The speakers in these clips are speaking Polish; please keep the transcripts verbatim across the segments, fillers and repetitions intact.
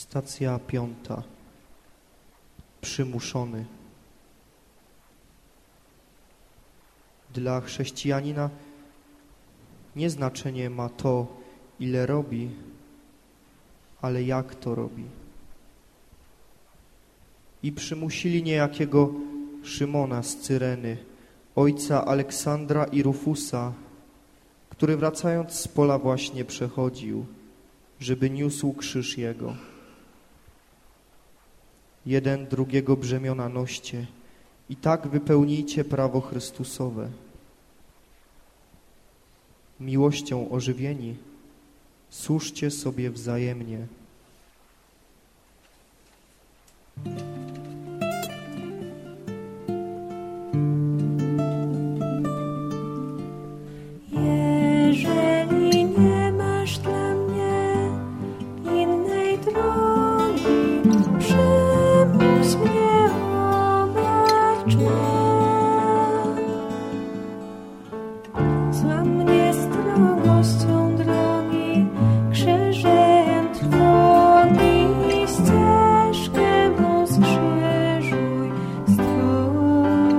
Stacja piąta. Przymuszony. Dla chrześcijanina nie znaczenie ma to, ile robi, ale jak to robi. I przymusili niejakiego Szymona z Cyreny, ojca Aleksandra i Rufusa, który wracając z pola właśnie przechodził, żeby niósł krzyż jego. Jeden drugiego brzemiona noście i tak wypełnijcie prawo Chrystusowe. Miłością ożywieni, służcie sobie wzajemnie. Jeżeli nie masz dla mnie innej drogi, przymuś mnie, obecz mnie. Złam mnie strogością drogi, krzyżem trwogi, ścieżkę mą skrzyżuj strój.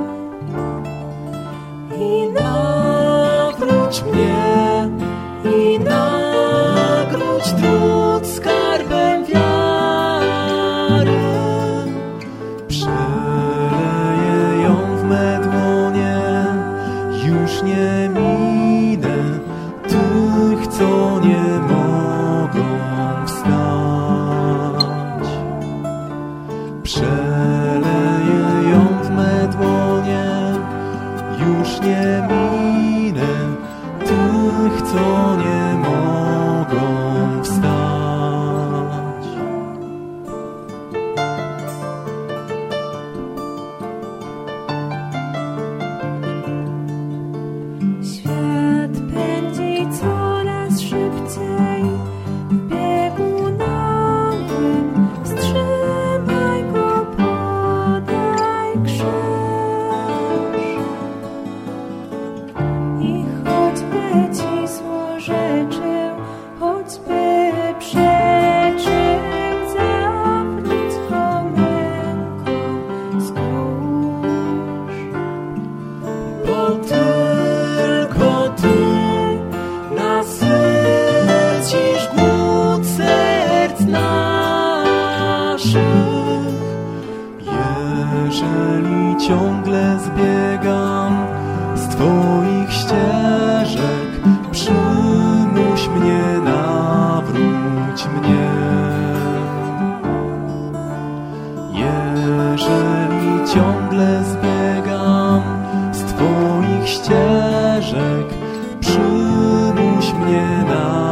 I nawróć mnie, i nagródź trud skarbem wiary. Przeleję ją w me dłonie, już nie minę tych, co nie mogą wstać. Przeleję ją w me dłonie, już nie minę tych, co nie mogą wstać. Świat pędzi coraz szybciej w biegu nagłym. Wstrzymaj go, podaj krzyż. I choćby ci złorzeczył, choćby przeczył, zawróć go męką skórz. Bo tylko Ty nasycisz głód serc naszych. Jeżeli ciągle zbiegam z Twoich ścieżek, przymuś mnie, nawróć mnie. Jeżeli ciągle zbiegam z Twoich ścieżek, przymuś mnie, nawróć mnie.